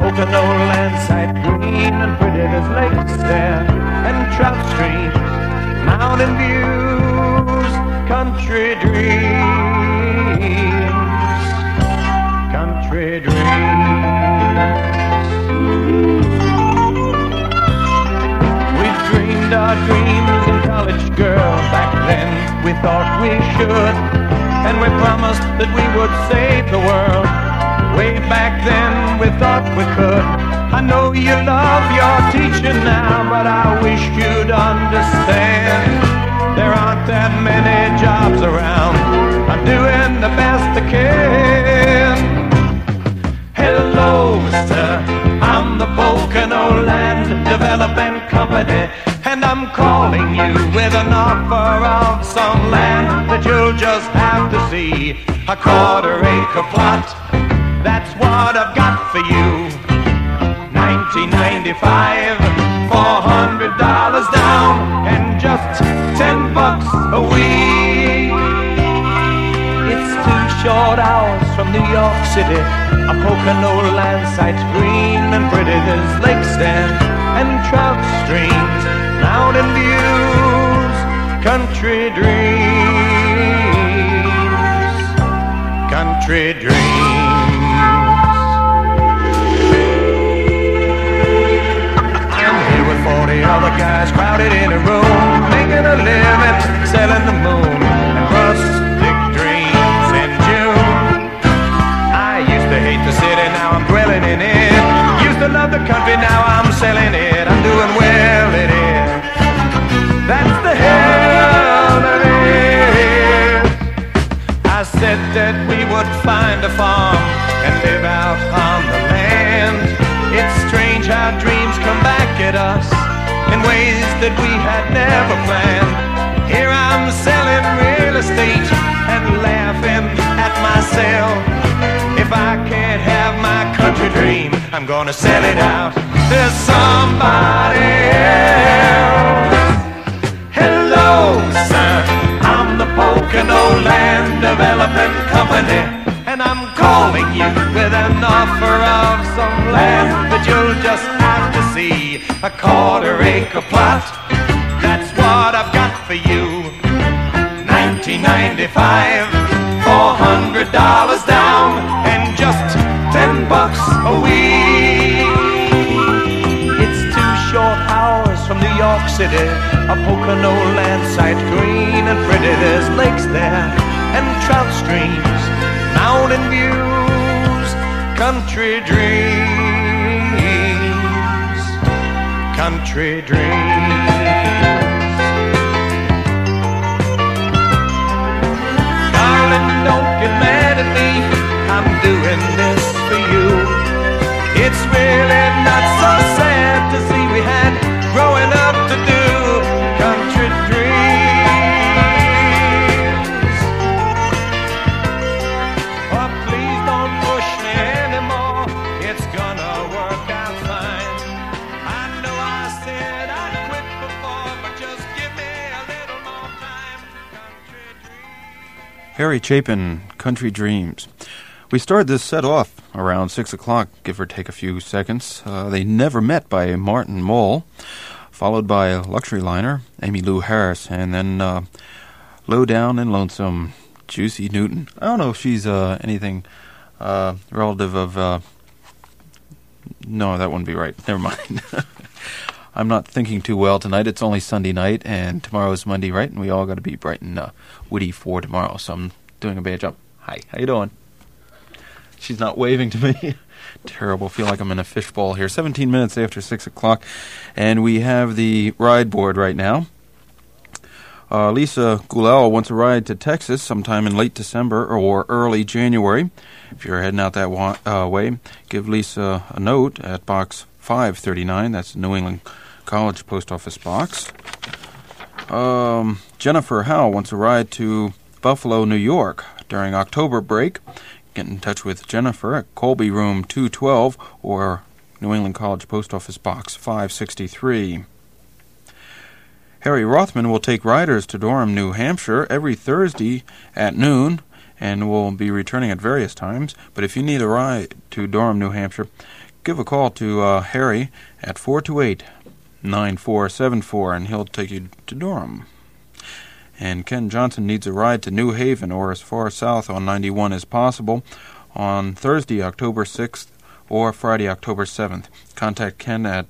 Pocono landside, green and pretty. There's lakes there and trout streams, mountain views, country dreams, country dreams. We dreamed our dreams in college, girl. Back then we thought we should, and we promised that we would save the world. Way back then we thought we could. I know you love your teacher now, but I wish you'd understand there aren't that many jobs around. I'm doing the best I can. Hello, sir, I'm the Pocono Land Development Company, and I'm calling you with an offer of some land that you'll just have to see. A quarter-acre plot, that's what I've got for you. $19.95, $400 down, and just $10 a week. It's 2 short hours from New York City. A Pocono land site's green and pretty. There's lakes there and trout streams, mountain views, country dreams, country dreams. I'm here with 40 other guys crowded in a room, making a living, selling the moon and rustic dreams in June. I used to hate the city, now I'm dwelling in it. Used to love the country, now I'm selling it. I'm doing well in it. That's the hell that is. I said that we would find a farm and live out on the land. It's strange how dreams come back at us in ways that we had never planned. Here I'm selling real estate and laughing at myself. If I can't have my country dream, I'm gonna sell it out to somebody else. Hello, sir, I'm the Pocono Land Development Company, and I'm calling you with an offer of some land that you'll just have to see. A quarter-acre plot, that's what I've got for you. $19.95, $400 down, and just $10 a week. It's 2 short hours from New York City. A Pocono land site, green and pretty. There's lakes there and trout streams, mountain views, country dreams, country dreams. Don't get mad at me, I'm doing this for you. It's really not so sad to see we had growing up to do. Country dreams. Oh, please don't push me anymore, it's gonna work out fine. I know I said I'd quit before, but just give me a little more time. Country dreams. Harry Chapin, Country Dreams. We started this set off around 6 o'clock, give or take a few seconds. They Never Met by Martin Mull, followed by Luxury Liner, Emmylou Harris, and then Low Down and Lonesome, Juicy Newton. I don't know if she's anything relative of... no, that wouldn't be right. Never mind. I'm not thinking too well tonight. It's only Sunday night, and tomorrow's Monday, right? And we all got to be bright and witty for tomorrow, so I'm doing a bad job. Hi, how you doing? She's not waving to me. Terrible. Feel like I'm in a fishbowl here. 17 minutes after 6 o'clock, and we have the ride board right now. Lisa Gulel wants a ride to Texas sometime in late December or early January. If you're heading out that way, give Lisa a note at Box 539. That's New England College Post Office box. Jennifer Howe wants a ride to Buffalo, New York during October break. Get in touch with Jennifer at Colby Room 212 or New England College Post Office Box 563. Harry Rothman will take riders to Durham, New Hampshire every Thursday at noon and will be returning at various times. But if you need a ride to Durham, New Hampshire, give a call to Harry at 428-9474, and he'll take you to Durham. And Ken Johnson needs a ride to New Haven or as far south on 91 as possible on Thursday, October 6th or Friday, October 7th. Contact Ken at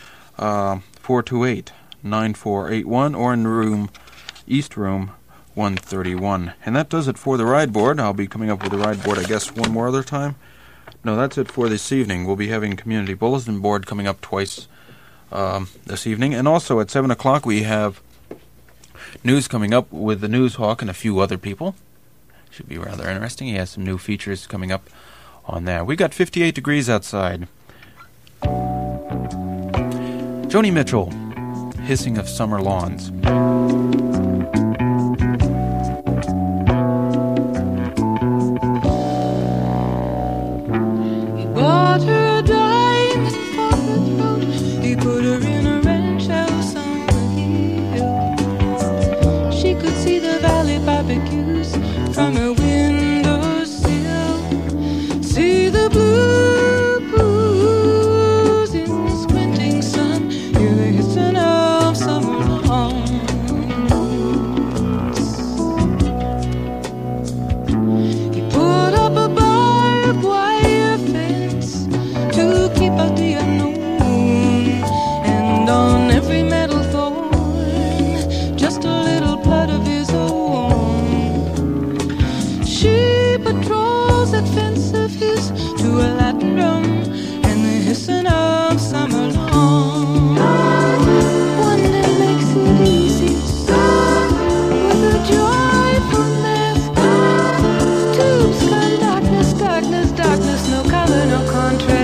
428-9481 or in East Room 131. And that does it for the ride board. I'll be coming up with the ride board, I guess, one more other time. No, that's it for this evening. We'll be having Community Bulletin Board coming up twice this evening. And also at 7 o'clock we have news coming up with the News Hawk and a few other people. Should be rather interesting. He has some new features coming up on that. We got 58 degrees outside. Joni Mitchell, Hissing of Summer Lawns. He bought her a diamond for her throat. He put her in a ranch house on the hill. She could see the valley barbecues from her windowsill. See the blue pools in the squinting sun. Hear the hissing of summer lawns. He put up a barbed wire fence to keep out the unknown, and on every metal thorn just a little blood of his own. She patrols that fence of his to a Latin drum and the hissing of summer lawns. One day makes it easy with a joyful mask. Tube sky, darkness, darkness, darkness, no color, no contrast.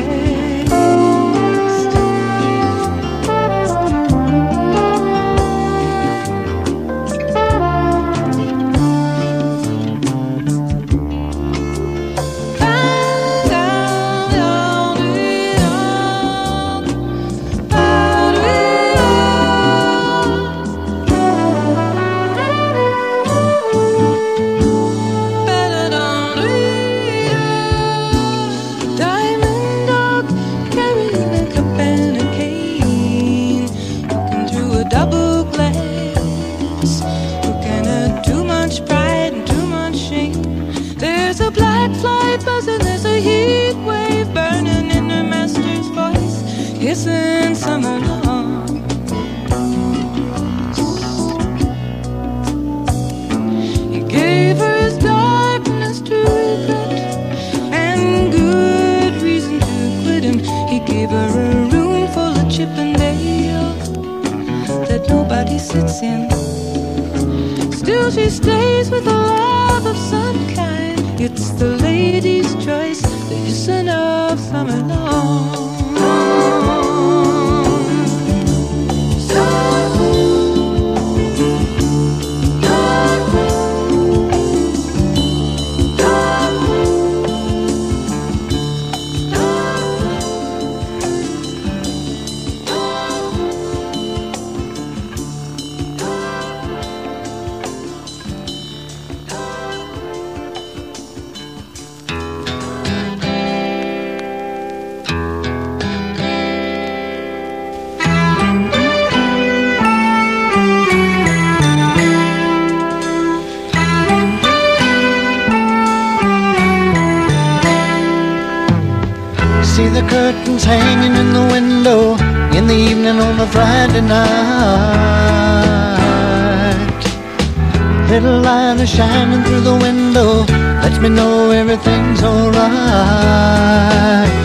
Diamond dog carrying a cup and a cane, looking through a double glass, looking at too much pride and too much shame. There's a black fly buzzing, there's a heat wave burning in her master's voice, hissing summer lawns. He gave her his darkness to regret and good reason to quit him. He gave her a room full of Chippendale that nobody sits in. Still she stays with a love of some kind. It's the lady's choice, the hissing of summer lawns. See the curtains hanging in the window in the evening on a Friday night. Little light is shining through the window, lets me know everything's alright.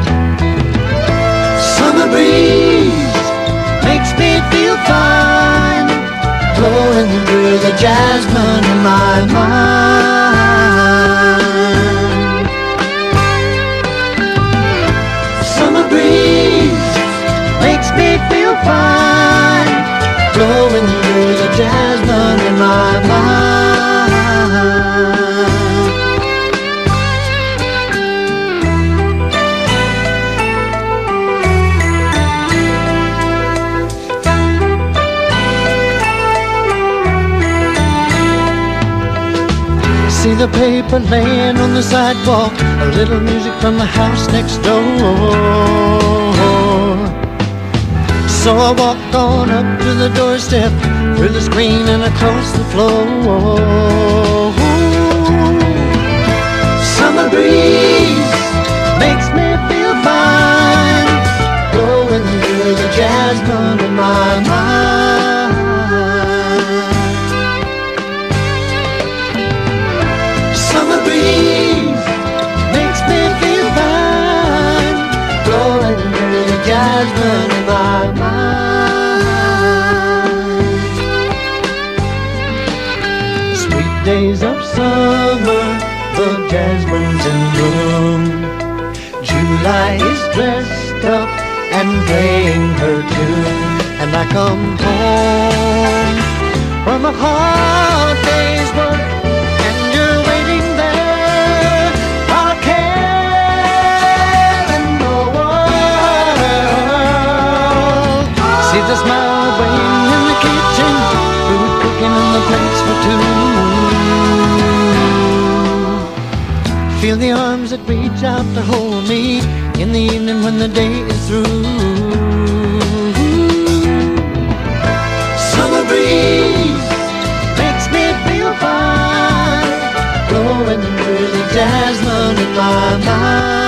Summer breeze makes me feel fine, blowing through the jasmine in my mind. Summer breeze makes me feel fine, blowing through the jasmine in my mind. see the paper laying on the sidewalk, a little music from the house next door. So I walk on up to the doorstep, through the screen and across the floor. Summer breeze makes me feel fine, blowing through the jasmine in my mind. Summer breeze makes me feel fine, blowing through the jasmine in my mind. Sweet days of summer, the jasmine's in bloom. July is dressed up and playing her tune, and I come home from a hard day's work, and you're waiting there, not a care in the world. See the smile waiting in the kitchen, food cooking in the plates for two. Feel the arms that reach out to hold me in the evening when the day is through. Summer breeze makes me feel fine, blowing through the jasmine in my mind.